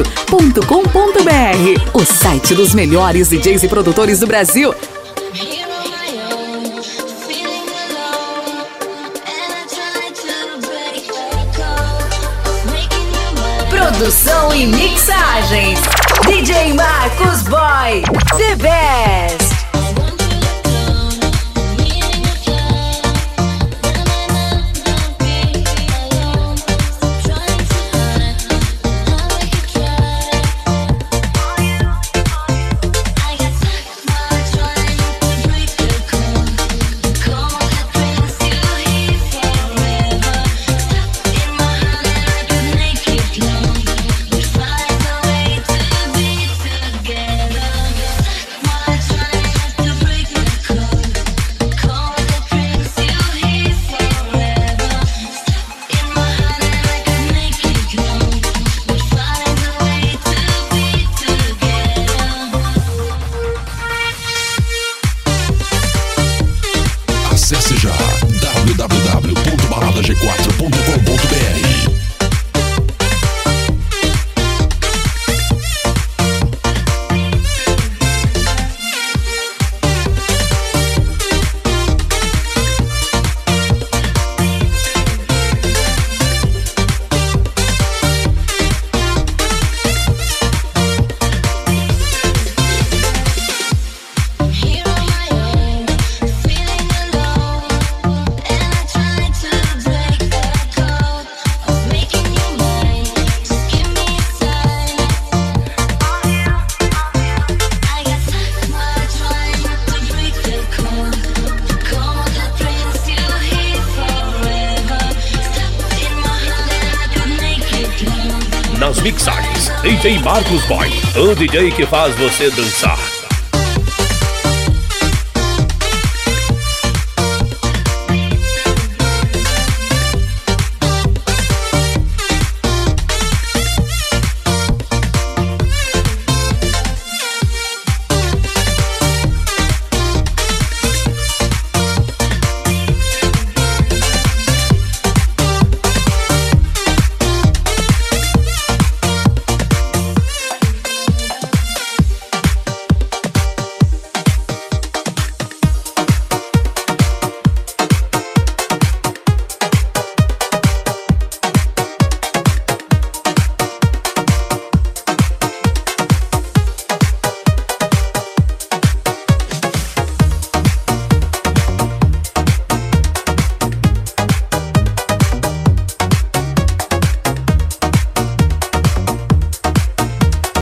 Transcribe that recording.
dj-marcosboy.com.br, o site dos melhores DJs e produtores do Brasil. Produção e mixagens, DJ Marcos Boy, the best. Acesse já www.baladag4.com.br. Nas mixagens, DJ Marcos Boy, o DJ que faz você dançar.